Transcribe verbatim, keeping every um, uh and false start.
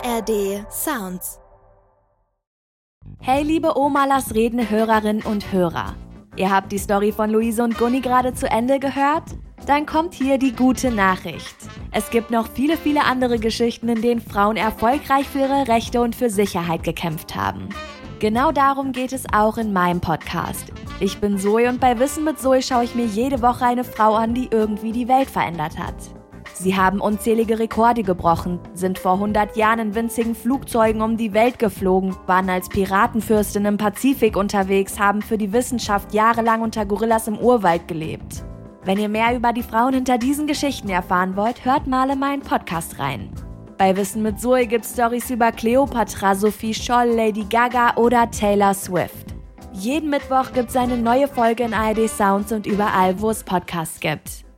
R D Sounds. Hey liebe Oma, lass reden Hörerinnen und Hörer. Ihr habt die Story von Luise und Gunni gerade zu Ende gehört? Dann kommt hier die gute Nachricht. Es gibt noch viele, viele andere Geschichten, in denen Frauen erfolgreich für ihre Rechte und für Sicherheit gekämpft haben. Genau darum geht es auch in meinem Podcast. Ich bin Zoe und bei Wissen mit Zoe schaue ich mir jede Woche eine Frau an, die irgendwie die Welt verändert hat. Sie haben unzählige Rekorde gebrochen, sind vor hundert Jahren in winzigen Flugzeugen um die Welt geflogen, waren als Piratenfürstin im Pazifik unterwegs, haben für die Wissenschaft jahrelang unter Gorillas im Urwald gelebt. Wenn ihr mehr über die Frauen hinter diesen Geschichten erfahren wollt, hört mal in meinen Podcast rein. Bei Wissen mit Zoe gibt's Storys über Cleopatra, Sophie Scholl, Lady Gaga oder Taylor Swift. Jeden Mittwoch gibt's eine neue Folge in A R D Sounds und überall, wo es Podcasts gibt.